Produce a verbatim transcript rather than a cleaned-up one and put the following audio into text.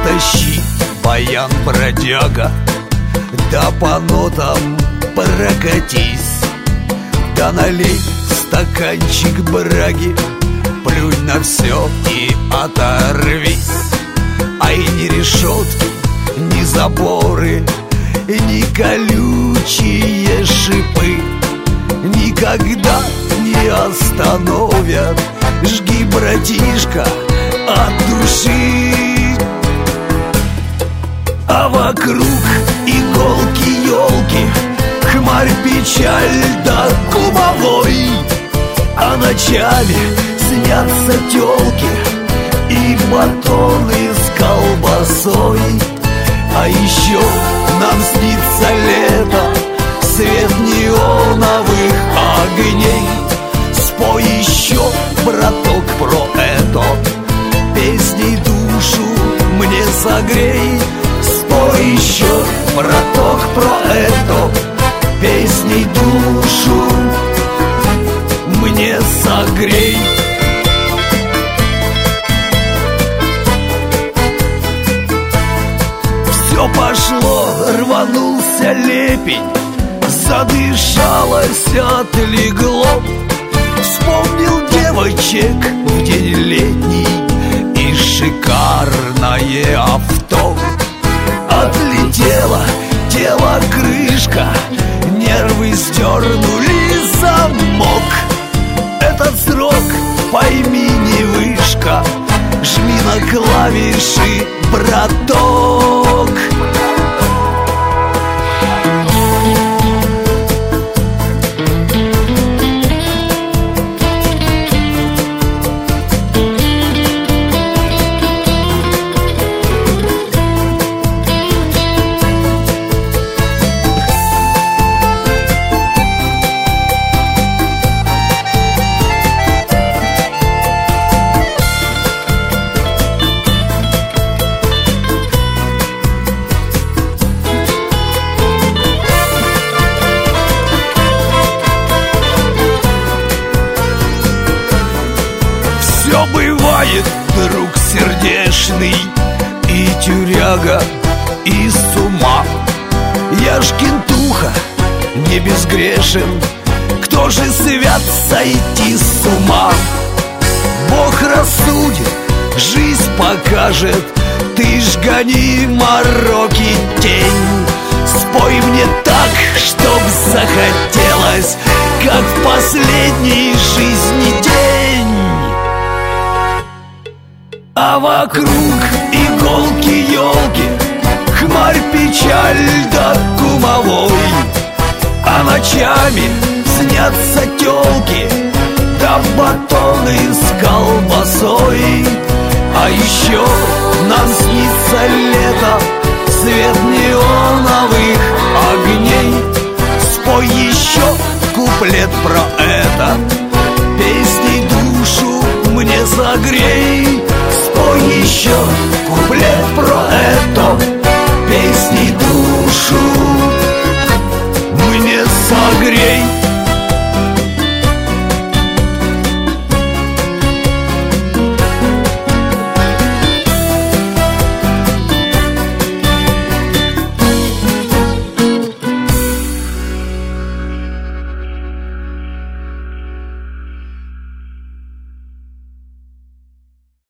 Растащи баян, бродяга, да по нотам прокатись, да налей стаканчик браги, плюнь на все и оторвись. Ай, ни решетки, ни заборы, ни колючие шипы никогда не остановят. Жги, братишка, от души. А вокруг иголки-елки, хмарь, печаль да кумовой. А ночами снятся телки и батоны с колбасой. А еще нам снится лето, свет неоновых огней. Спой еще, браток, про это, песней душу мне согрей. Спой еще, браток, про это, песней душу мне согрей. Все пошло, рванулся лепень, задышалось, отлегло. Вспомнил девочек в день летний и шикарное авто. Отлетела тело крышка, нервы стернули замок. Этот срок, пойми, не вышка, жми на клавиши, браток. Все бывает, друг сердечный, и тюряга, и с ума. Я ж кентуха, не безгрешен, кто же свят сойти с ума? Бог рассудит, жизнь покажет, ты ж гони мороки тень. Спой мне так, чтоб захотелось, как в последней жизни день. А вокруг иголки-елки, хмарь, печаль да кумовой. А ночами снятся телки, да батоны с колбасой. А еще нам снится